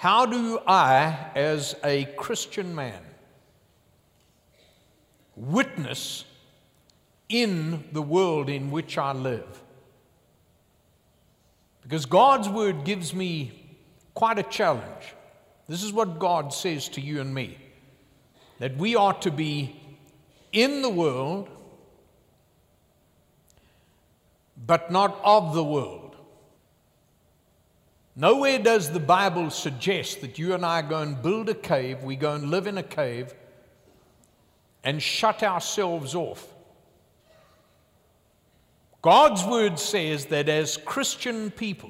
How do I, as a Christian man, witness in the world in which I live? Because God's word gives me quite a challenge. This is what God says to you and me, that we are to be in the world, but not of the world. Nowhere does the Bible suggest that you and I go and build a cave, we go and live in a cave and shut ourselves off. God's word says that as Christian people,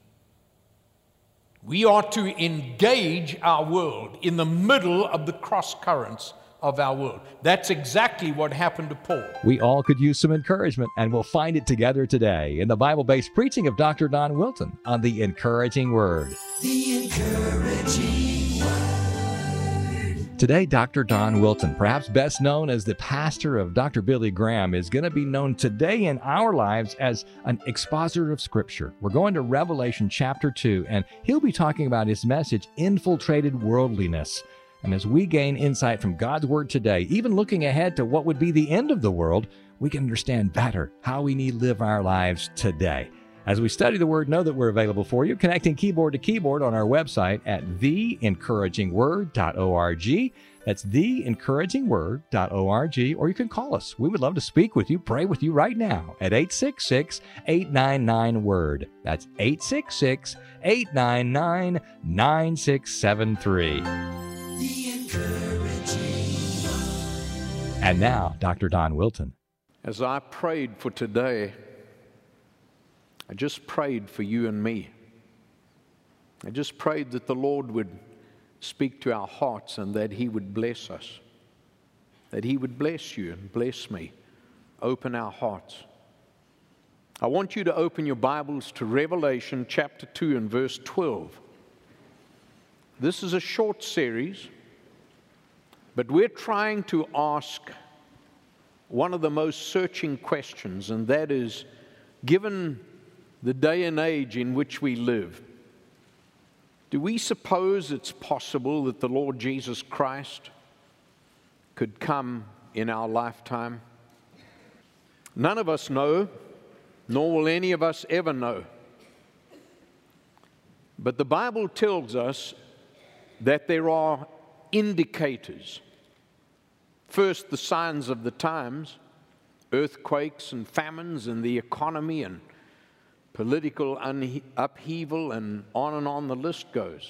we are to engage our world in the middle of the cross currents of our world. That's exactly what happened to Paul. We all could use some encouragement, and we'll find it together today in the Bible-based preaching of Dr. Don Wilton on The Encouraging Word. The Encouraging Word. Today, Dr. Don Wilton, perhaps best known as the pastor of Dr. Billy Graham, is going to be known today in our lives as an expositor of Scripture. We're going to Revelation chapter 2, and he'll be talking about his message, Infiltrated Worldliness. And as we gain insight from God's Word today, even looking ahead to what would be the end of the world, we can understand better how we need to live our lives today. As we study the Word, know that we're available for you, connecting keyboard to keyboard on our website at theencouragingword.org. That's theencouragingword.org, or you can call us. We would love to speak with you, pray with you right now at 866-899-WORD. That's 866-899-9673. And now, Dr. Don Wilton. As I prayed for today, I just prayed for you and me. I just prayed that the Lord would speak to our hearts and that He would bless us, that He would bless you and bless me, open our hearts. I want you to open your Bibles to Revelation chapter 2 and verse 12. This is a short series, but we're trying to ask one of the most searching questions, and that is, given the day and age in which we live, do we suppose it's possible that the Lord Jesus Christ could come in our lifetime? None of us know, nor will any of us ever know. But the Bible tells us that there are indicators. First, the signs of the times, earthquakes and famines and the economy and political upheaval, and on the list goes.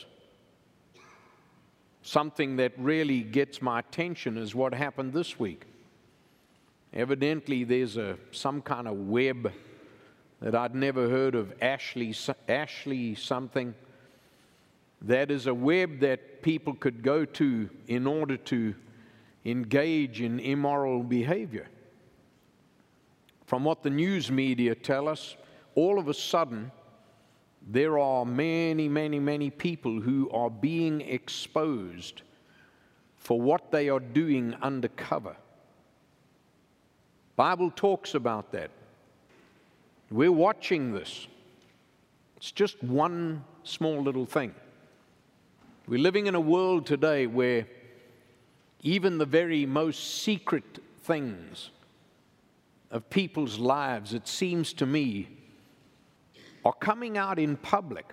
Something that really gets my attention is what happened this week. Evidently, there's some kind of web that I'd never heard of, Ashley something. That is a web that people could go to in order to engage in immoral behavior. From what the news media tell us, all of a sudden, there are many people who are being exposed for what they are doing undercover. Bible talks about that. We're watching this. It's just one small little thing. We're living in a world today where even the very most secret things of people's lives, it seems to me, are coming out in public.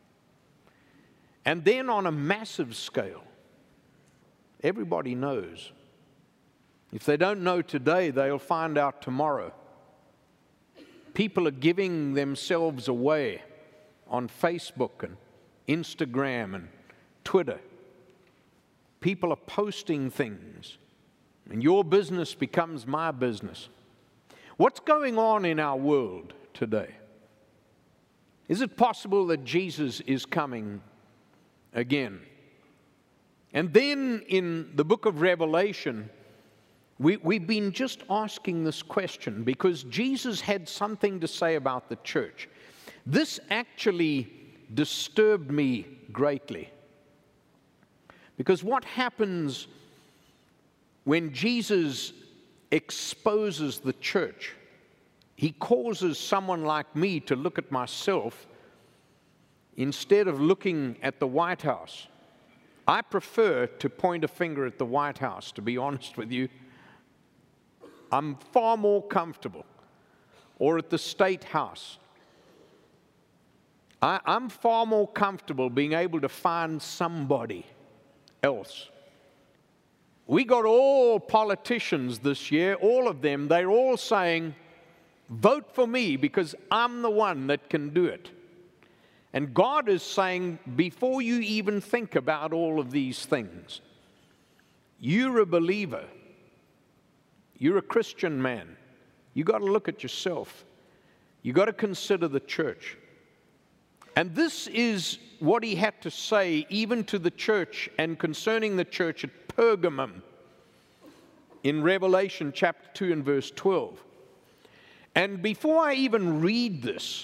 And then on a massive scale, everybody knows. If they don't know today, they'll find out tomorrow. People are giving themselves away on Facebook and Instagram and Twitter. People are posting things, and your business becomes my business. What's going on in our world today? Is it possible that Jesus is coming again? And then in the book of Revelation, we've been just asking this question because Jesus had something to say about the church. This actually disturbed me greatly. Because what happens when Jesus exposes the church? He causes someone like me to look at myself instead of looking at the White House. I prefer to point a finger at the White House, to be honest with you. I'm far more comfortable. Or at the State House. I'm far more comfortable being able to find somebody else. We got all politicians this year, all of them, they're all saying, vote for me because I'm the one that can do it. And God is saying, before you even think about all of these things, you're a believer. You're a Christian man. You got to look at yourself. You got to consider the church. And this is what he had to say even to the church and concerning the church at Pergamum in Revelation chapter 2 and verse 12. And before I even read this,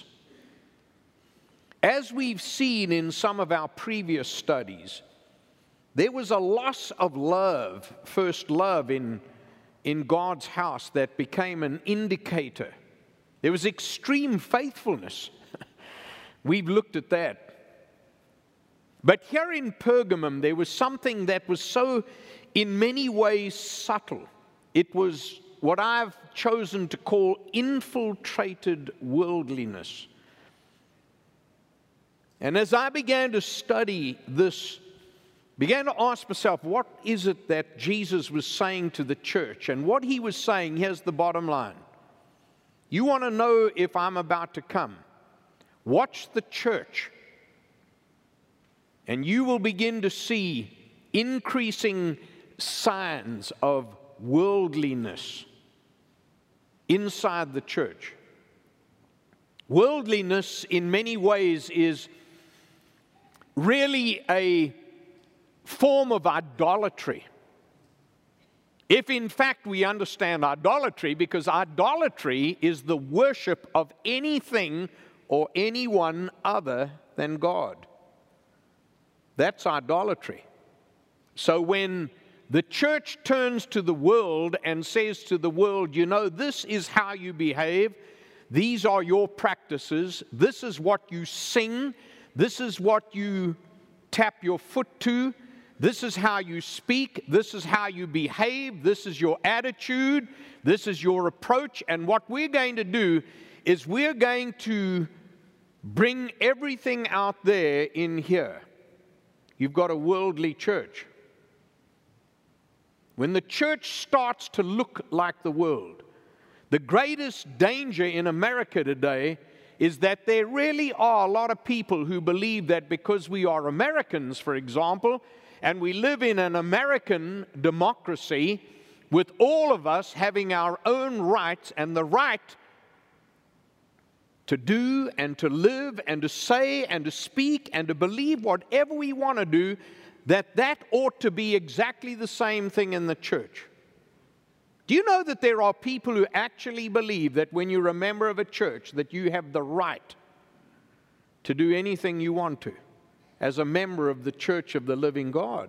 as we've seen in some of our previous studies, there was a loss of love, first love in God's house that became an indicator. There was extreme faithfulness. We've looked at that. But here in Pergamum, there was something that was so, in many ways, subtle. It was what I've chosen to call infiltrated worldliness. And as I began to study this, began to ask myself, what is it that Jesus was saying to the church? And what he was saying, here's the bottom line. You want to know if I'm about to come? Watch the church, and you will begin to see increasing signs of worldliness inside the church. Worldliness, in many ways, is really a form of idolatry. If in fact we understand idolatry, because idolatry is the worship of anything or anyone other than God. That's idolatry. So when the church turns to the world and says to the world, you know, this is how you behave, these are your practices, this is what you sing, this is what you tap your foot to, this is how you speak, this is how you behave, this is your attitude, this is your approach, and what we're going to do is we're going to bring everything out there in here. You've got a worldly church. When the church starts to look like the world, the greatest danger in America today is that there really are a lot of people who believe that because we are Americans, for example, and we live in an American democracy with all of us having our own rights and the right to do and to live and to say and to speak and to believe whatever we want to do, that ought to be exactly the same thing in the church. Do you know that there are people who actually believe that when you're a member of a church that you have the right to do anything you want to as a member of the church of the living God?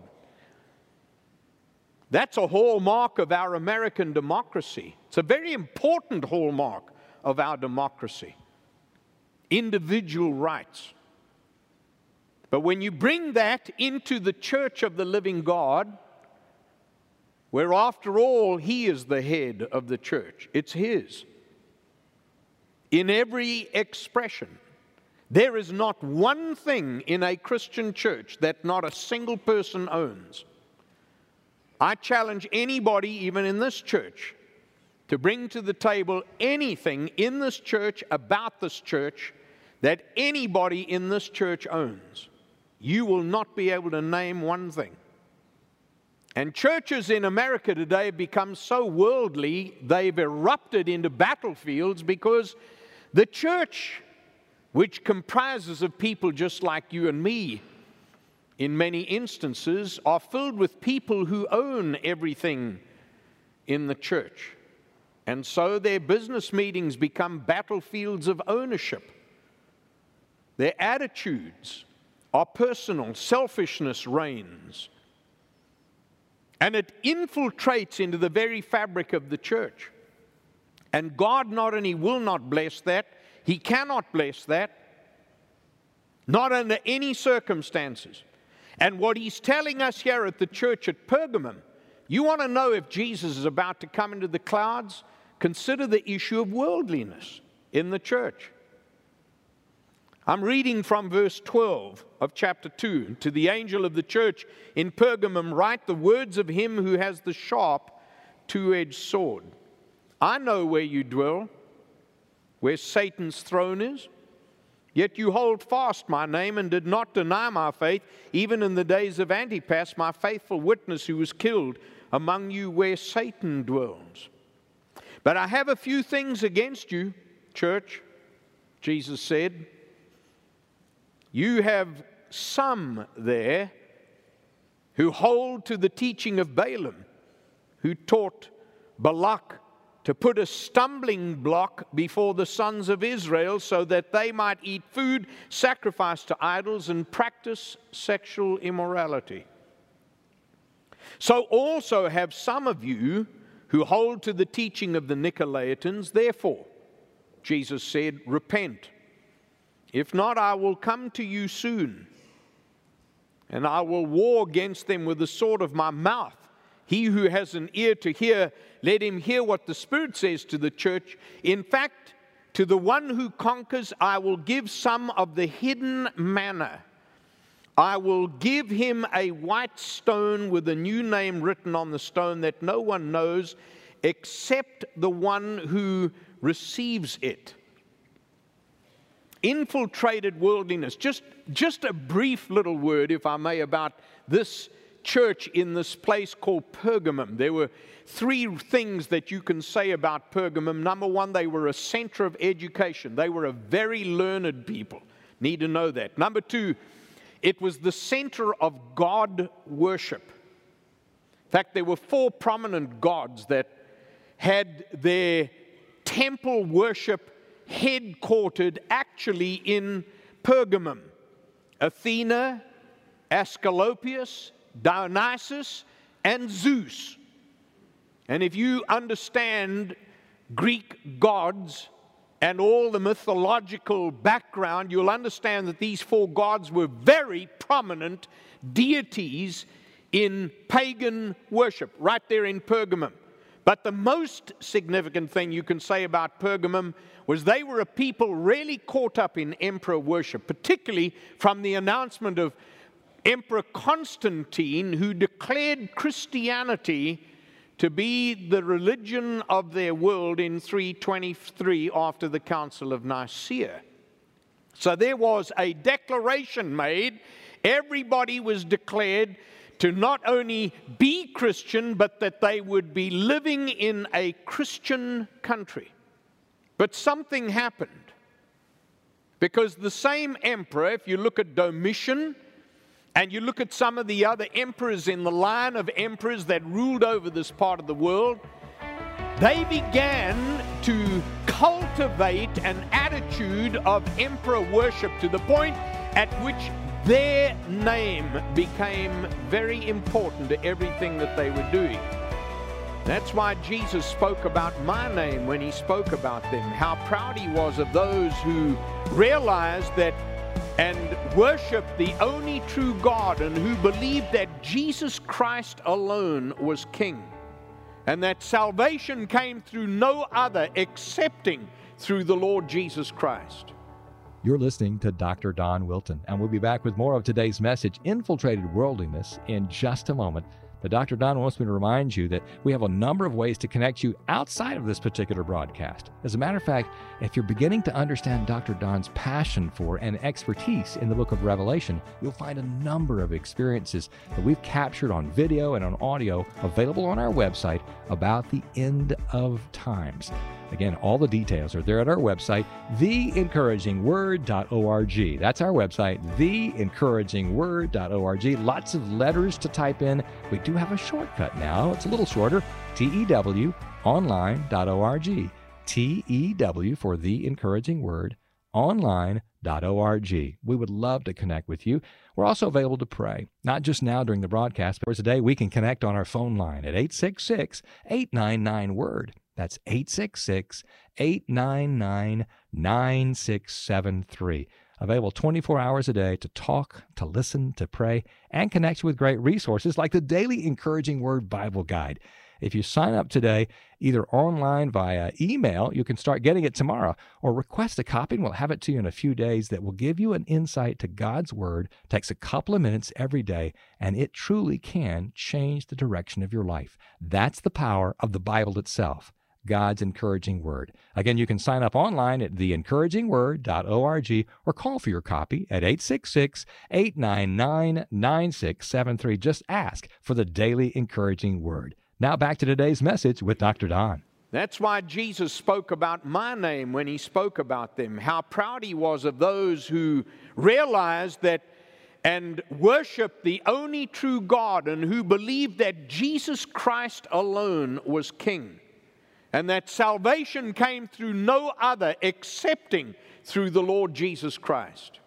That's a hallmark of our American democracy. It's a very important hallmark of our democracy. Individual rights. But when you bring that into the church of the living God, where after all, He is the head of the church, it's His. In every expression, there is not one thing in a Christian church that not a single person owns. I challenge anybody, even in this church, to bring to the table anything in this church, about this church, that anybody in this church owns. You will not be able to name one thing. And churches in America today have become so worldly, they've erupted into battlefields because the church, which comprises of people just like you and me, in many instances, are filled with people who own everything in the church. And so their business meetings become battlefields of ownership. Their attitudes are personal. Selfishness reigns. And it infiltrates into the very fabric of the church. And God not only will not bless that, He cannot bless that. Not under any circumstances. And what he's telling us here at the church at Pergamum, you want to know if Jesus is about to come into the clouds? Consider the issue of worldliness in the church. I'm reading from verse 12 of chapter 2. To the angel of the church in Pergamum write the words of him who has the sharp, two-edged sword. I know where you dwell, where Satan's throne is. Yet you hold fast my name and did not deny my faith, even in the days of Antipas, my faithful witness, who was killed among you where Satan dwells. But I have a few things against you, church, Jesus said. You have some there who hold to the teaching of Balaam, who taught Balak to put a stumbling block before the sons of Israel so that they might eat food sacrificed to idols and practice sexual immorality. So also have some of you who hold to the teaching of the Nicolaitans. Therefore, Jesus said, repent. If not, I will come to you soon, and I will war against them with the sword of my mouth. He who has an ear to hear, let him hear what the Spirit says to the church. In fact, to the one who conquers, I will give some of the hidden manna. I will give him a white stone with a new name written on the stone that no one knows except the one who receives it. Infiltrated worldliness. Just a brief little word, if I may, about this church in this place called Pergamum. There were three things that you can say about Pergamum. Number one, they were a center of education. They were a very learned people. Need to know that. Number two, it was the center of God worship. In fact, there were four prominent gods that had their temple worship headquartered actually in Pergamum. Athena, Asclepius, Dionysus, and Zeus. And if you understand Greek gods and all the mythological background, you'll understand that these four gods were very prominent deities in pagan worship, right there in Pergamum. But the most significant thing you can say about Pergamum was they were a people really caught up in emperor worship, particularly from the announcement of Emperor Constantine, who declared Christianity to be the religion of their world in 323 after the Council of Nicaea. So there was a declaration made. Everybody was declared to not only be Christian, but that they would be living in a Christian country. But something happened. Because the same emperor, if you look at Domitian, and you look at some of the other emperors in the line of emperors that ruled over this part of the world, they began to cultivate an attitude of emperor worship to the point at which their name became very important to everything that they were doing. That's why Jesus spoke about my name when he spoke about them, how proud he was of those who realized that and worship the only true God, and who believed that Jesus Christ alone was King, and that salvation came through no other excepting through the Lord Jesus Christ. You're listening to Dr. Don Wilton, and we'll be back with more of today's message, Infiltrated Worldliness, in just a moment. But Dr. Don wants me to remind you that we have a number of ways to connect you outside of this particular broadcast. As a matter of fact, if you're beginning to understand Dr. Don's passion for and expertise in the book of Revelation, you'll find a number of experiences that we've captured on video and on audio available on our website about the end of times. Again, all the details are there at our website, theencouraginword.org. That's our website, theencouraginword.org. Lots of letters to type in. We do have a shortcut now. It's a little shorter, TEWonline.org. TEW for The Encouraging Word, online.org. We would love to connect with you. We're also available to pray, not just now during the broadcast, but today we can connect on our phone line at 866-899-WORD. That's 866-899-9673. Available 24 hours a day to talk, to listen, to pray, and connect you with great resources like the Daily Encouraging Word Bible Guide. If you sign up today, either online via email, you can start getting it tomorrow, or request a copy and we'll have it to you in a few days that will give you an insight to God's Word. It takes a couple of minutes every day, and it truly can change the direction of your life. That's the power of the Bible itself, God's encouraging word. Again, you can sign up online at theencouragingword.org or call for your copy at 866-899-9673. Just ask for the Daily Encouraging Word. Now back to today's message with Dr. Don. That's why Jesus spoke about my name when he spoke about them, how proud he was of those who realized that and worshiped the only true God and who believed that Jesus Christ alone was King, and that salvation came through no other excepting through the Lord Jesus Christ.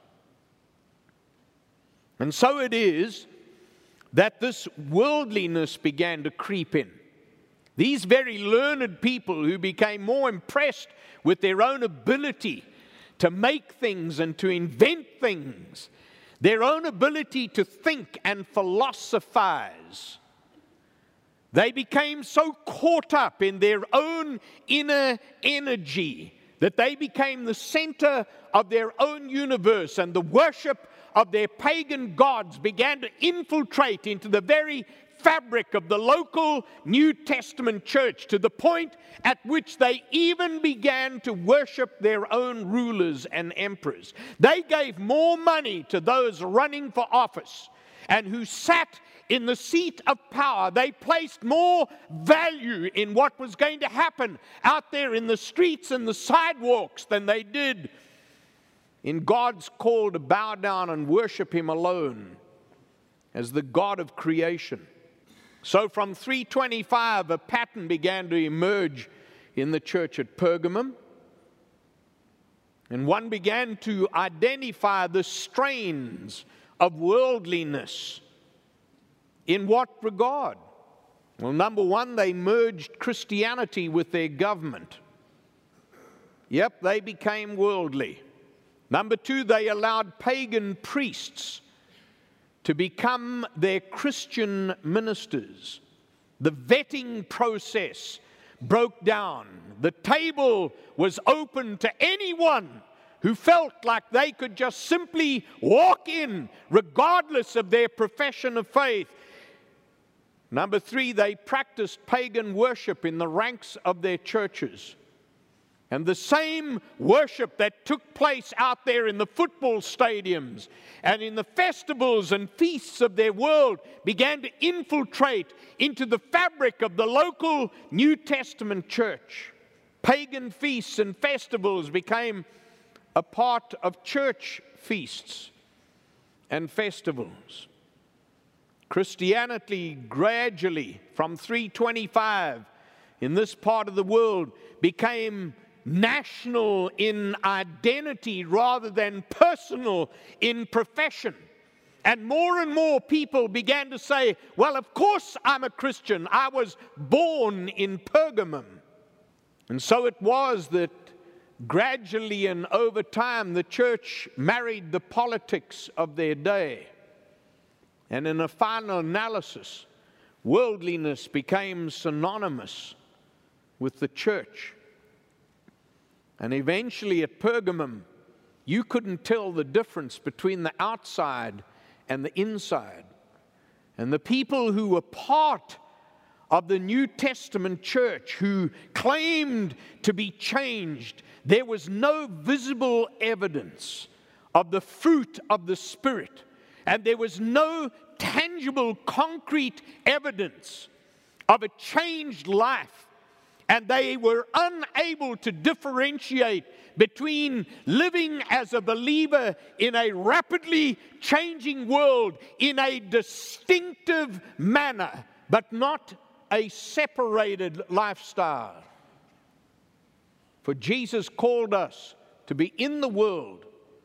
And so it is that this worldliness began to creep in. These very learned people who became more impressed with their own ability to make things and to invent things, their own ability to think and philosophize, they became so caught up in their own inner energy that they became the center of their own universe, and the worship of their pagan gods began to infiltrate into the very fabric of the local New Testament church, to the point at which they even began to worship their own rulers and emperors. They gave more money to those running for office and who sat in the seat of power. They placed more value in what was going to happen out there in the streets and the sidewalks than they did in God's call to bow down and worship Him alone as the God of creation. So from 325, a pattern began to emerge in the church at Pergamum, and one began to identify the strains of worldliness. In what regard? Well, number one, they merged Christianity with their government. Yep, they became worldly. Number two, they allowed pagan priests to become their Christian ministers. The vetting process broke down. The table was open to anyone who felt like they could just simply walk in regardless of their profession of faith. Number three, they practiced pagan worship in the ranks of their churches. And the same worship that took place out there in the football stadiums and in the festivals and feasts of their world began to infiltrate into the fabric of the local New Testament church. Pagan feasts and festivals became a part of church feasts and festivals. Christianity gradually, from 325 in this part of the world, became national in identity rather than personal in profession. And more people began to say, well, of course I'm a Christian. I was born in Pergamum. And so it was that gradually and over time the church married the politics of their day. And in a final analysis, worldliness became synonymous with the church. And eventually at Pergamum, you couldn't tell the difference between the outside and the inside. And the people who were part of the New Testament church, who claimed to be changed, there was no visible evidence of the fruit of the Spirit. And there was no tangible, concrete evidence of a changed life. And they were unable to differentiate between living as a believer in a rapidly changing world in a distinctive manner, but not a separated lifestyle. For Jesus called us to be in the world,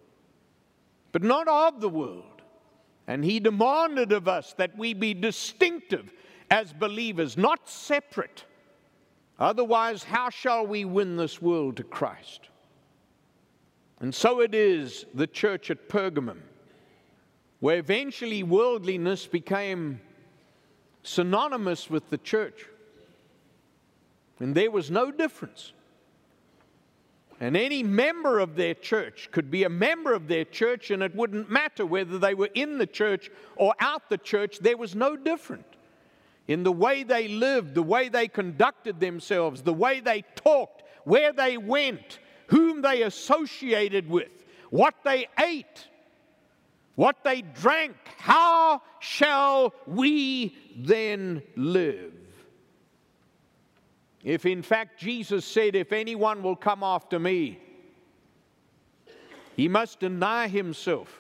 but not of the world. And He demanded of us that we be distinctive as believers, not separate. Otherwise, how shall we win this world to Christ? And so it is the church at Pergamum, where eventually worldliness became synonymous with the church. And there was no difference. And any member of their church could be a member of their church, and it wouldn't matter whether they were in the church or out the church. There was no difference in the way they lived, the way they conducted themselves, the way they talked, where they went, whom they associated with, what they ate, what they drank. How shall we then live? If in fact Jesus said, if anyone will come after me, he must deny himself,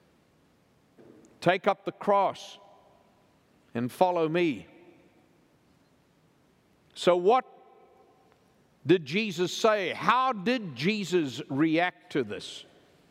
take up the cross, and follow me. So what did Jesus say? How did Jesus react to this?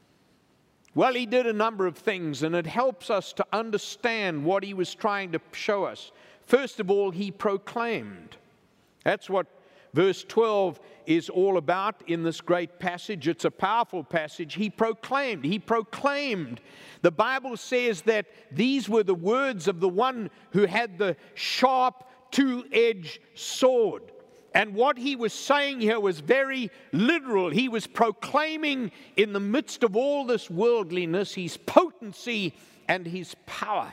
Well, he did a number of things, and it helps us to understand what he was trying to show us. First of all, he proclaimed. That's what verse 12 is all about in this great passage. It's a powerful passage. He proclaimed. He proclaimed. The Bible says that these were the words of the one who had the sharp, two-edged sword. And what he was saying here was very literal. He was proclaiming in the midst of all this worldliness his potency and his power.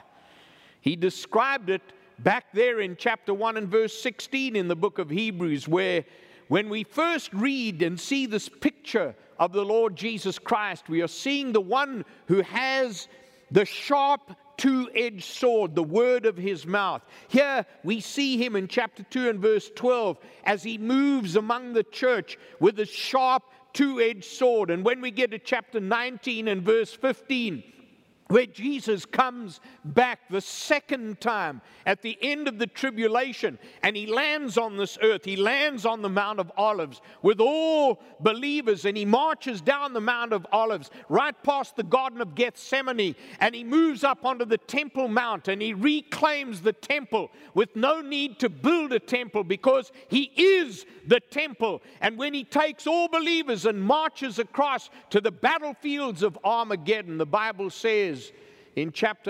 He described it back there in chapter 1 and verse 16 in the book of Hebrews, where when we first read and see this picture of the Lord Jesus Christ, we are seeing the one who has the sharp two-edged sword, the word of his mouth. Here we see him in chapter 2 and verse 12 as he moves among the church with a sharp two-edged sword. And when we get to chapter 19 and verse 15, where Jesus comes back the second time at the end of the tribulation, and he lands on this earth. He lands on the Mount of Olives with all believers, and he marches down the Mount of Olives right past the Garden of Gethsemane, and he moves up onto the Temple Mount, and he reclaims the temple with no need to build a temple because he is the temple. And when he takes all believers and marches across to the battlefields of Armageddon, the Bible says in chapter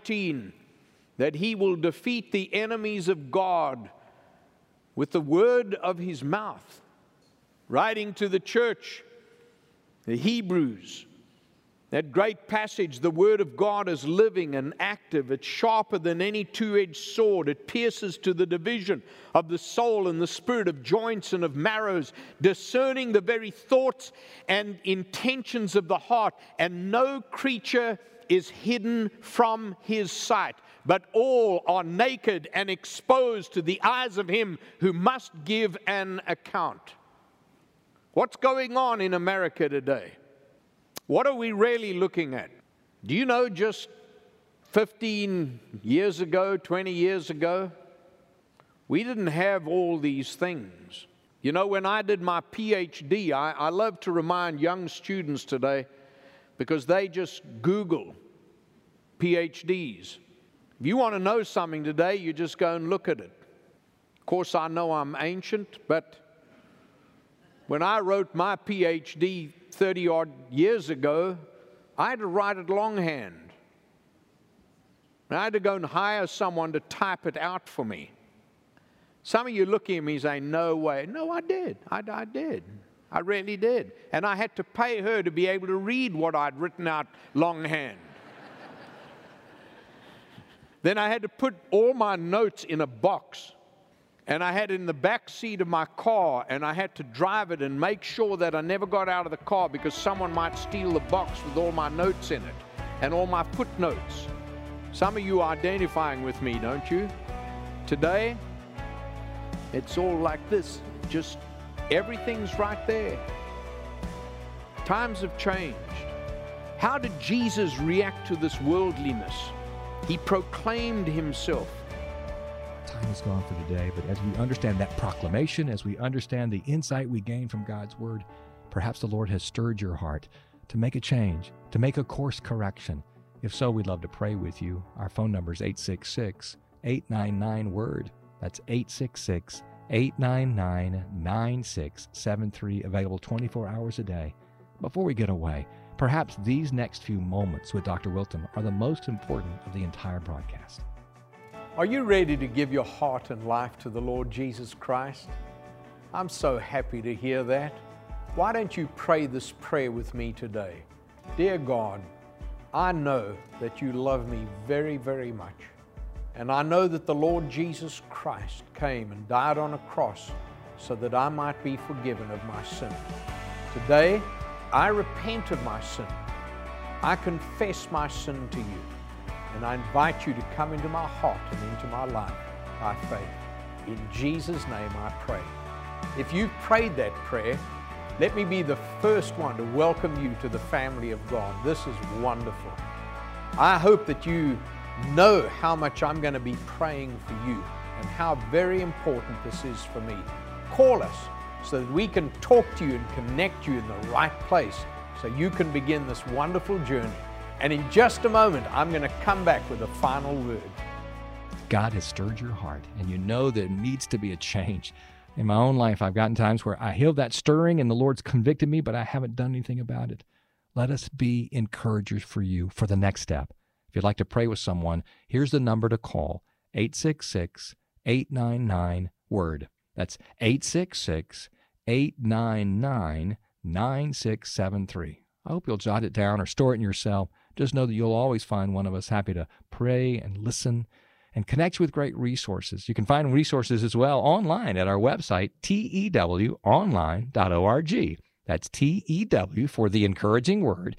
19 that he will defeat the enemies of God with the word of his mouth. Writing to the church, the Hebrews, that great passage, the word of God is living and active. It's sharper than any two-edged sword. It pierces to the division of the soul and the spirit, of joints and of marrows, discerning the very thoughts and intentions of the heart. And no creature is hidden from his sight, but all are naked and exposed to the eyes of him who must give an account. What's going on in America today? What are we really looking at? Do you know just 15 years ago, 20 years ago, we didn't have all these things. You know, when I did my PhD, I love to remind young students today, because they just Google PhDs. If you want to know something today, you just go and look at it. Of course, I know I'm ancient, but when I wrote my PhD 30-odd years ago, I had to write it longhand. And I had to go and hire someone to type it out for me. Some of you looking at me saying, no way. No, I did. I did. I really did. And I had to pay her to be able to read what I'd written out longhand. Then I had to put all my notes in a box, and I had it in the back seat of my car, and I had to drive it and make sure that I never got out of the car because someone might steal the box with all my notes in it and all my footnotes. Some of you are identifying with me, don't you? Today, it's all like this. Just everything's right there. Times have changed. How did Jesus react to this worldliness? He proclaimed himself. Time is gone for today, but as we understand that proclamation, as we understand the insight we gain from God's word, perhaps the Lord has stirred your heart to make a change, to make a course correction. If so, we'd love to pray with you. Our phone number is 866-899-WORD. That's 866-899-9673, available 24 hours a day. before we get away, perhaps these next few moments with Dr. Wilton are the most important of the entire broadcast. Are you ready to give your heart and life to the Lord Jesus Christ? I'm so happy to hear that. Why don't you pray this prayer with me today? Dear God, I know that you love me very, very much. And I know that the Lord Jesus Christ came and died on a cross so that I might be forgiven of my sin. Today, I repent of my sin. I confess my sin to you. And I invite you to come into my heart and into my life by faith. In Jesus' name I pray. If you've prayed that prayer, let me be the first one to welcome you to the family of God. This is wonderful. I hope that you know how much I'm going to be praying for you and how very important this is for me. Call us so that we can talk to you and connect you in the right place so you can begin this wonderful journey. And in just a moment, I'm going to come back with a final word. God has stirred your heart, and you know there needs to be a change. In my own life, I've gotten times where I hear that stirring and the Lord's convicted me, but I haven't done anything about it. Let us be encouragers for you for the next step. If you'd like to pray with someone, here's the number to call, 866-899-WORD. That's 866-899-9673. I hope you'll jot it down or store it in your cell. Just know that you'll always find one of us happy to pray and listen and connect you with great resources. You can find resources as well online at our website, tewonline.org. That's TEW for the encouraging word,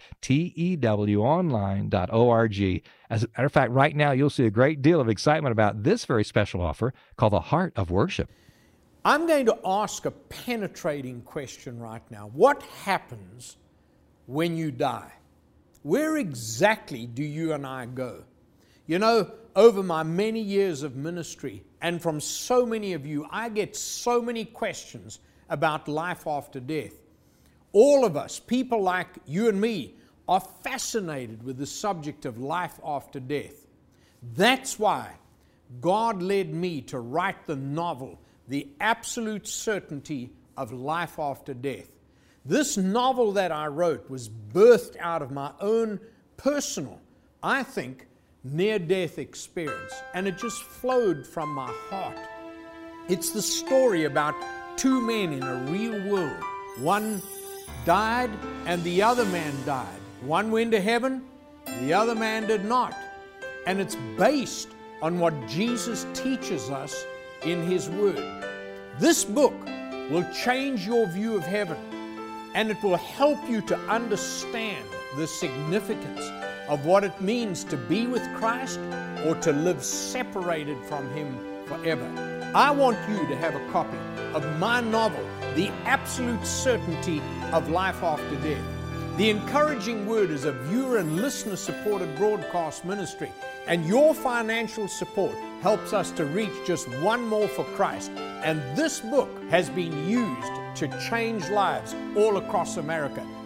tewonline.org. As a matter of fact, right now you'll see a great deal of excitement about this very special offer called the Heart of Worship. I'm going to ask a penetrating question right now. What happens when you die? Where exactly do you and I go? You know, over my many years of ministry, and from so many of you, I get so many questions about life after death. All of us, people like you and me, are fascinated with the subject of life after death. That's why God led me to write the novel, The Absolute Certainty of Life After Death. This novel that I wrote was birthed out of my own personal, I think, near-death experience, and it just flowed from my heart. It's the story about two men in a real world. One died and the other man died. One went to heaven, the other man did not. And it's based on what Jesus teaches us in His Word. This book will change your view of heaven, and it will help you to understand the significance of what it means to be with Christ or to live separated from Him forever. I want you to have a copy of my novel, The Absolute Certainty of Life After Death. The Encouraging Word is a viewer and listener supported broadcast ministry, and your financial support helps us to reach just one more for Christ. And this book has been used to change lives all across America.